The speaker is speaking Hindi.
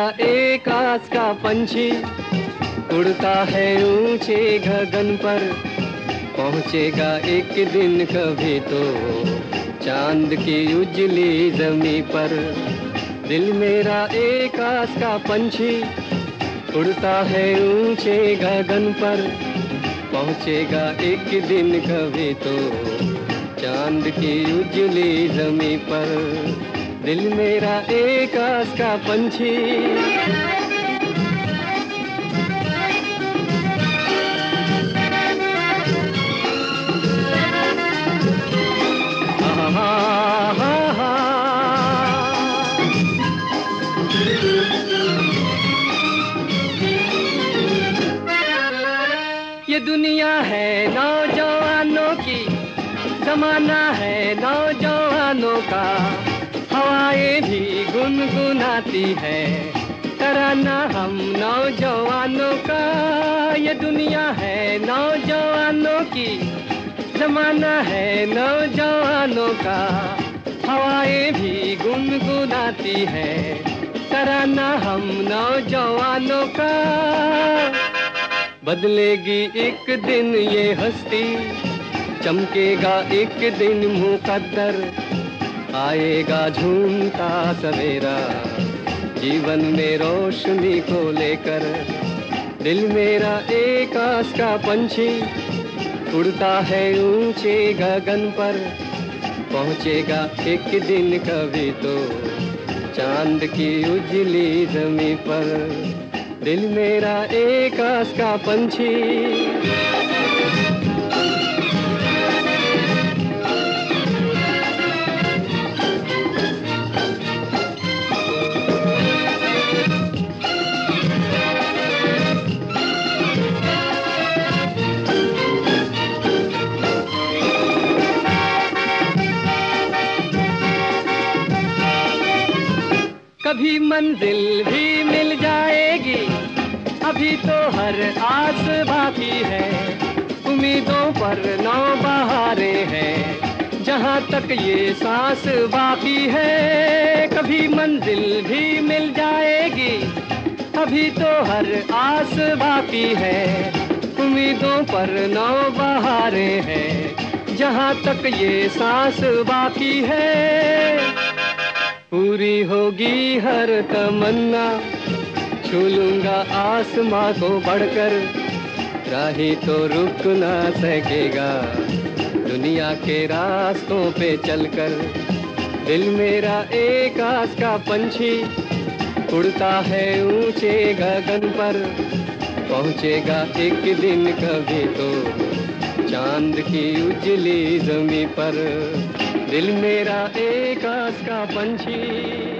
एक आस का पंछी उड़ता है ऊंचे गगन पर, पहुंचेगा एक दिन कभी तो चांद की उजली जमी पर। दिल मेरा एक आस का पंछी उड़ता है ऊंचे गगन पर, पहुंचेगा एक दिन कभी तो चांद की उजली जमी पर। दिल मेरा एक आस का पंछी। ये दुनिया है नौजवानों की, जमाना है नौजवानों का, हवाएं भी गुनगुनाती है तराना हम नौजवानों का। ये दुनिया है नौजवानों की, जमाना है नौजवानों का, हवाएं भी गुनगुनाती है तराना हम नौजवानों का। बदलेगी एक दिन ये हस्ती, चमकेगा एक दिन मुकद्दर, आएगा झूमता सवेरा जीवन में रोशनी को लेकर। दिल मेरा एक आस का पंछी उड़ता है ऊंचे गगन पर, पहुंचेगा एक दिन कभी तो चांद की उजली जमी पर। दिल मेरा एक आस का पंछी। कभी मंजिल भी मिल जाएगी, अभी तो हर आस बाकी है, उम्मीदों पर नौबहारें हैं जहाँ तक ये सांस बाकी है। कभी मंजिल भी मिल जाएगी, अभी तो हर आस बाकी है, उम्मीदों पर नौबहारें हैं जहाँ तक ये सांस बाकी है। पूरी होगी हर तमन्ना, छू लूंगा आसमां को बढ़कर, राही तो रुक ना सकेगा दुनिया के रास्तों पे चलकर। दिल मेरा एक आस का पंछी उड़ता है ऊंचे गगन पर, पहुंचेगा एक दिन कभी तो चांद की उजली जमी पर। दिल मेरा एक आस का पंछी।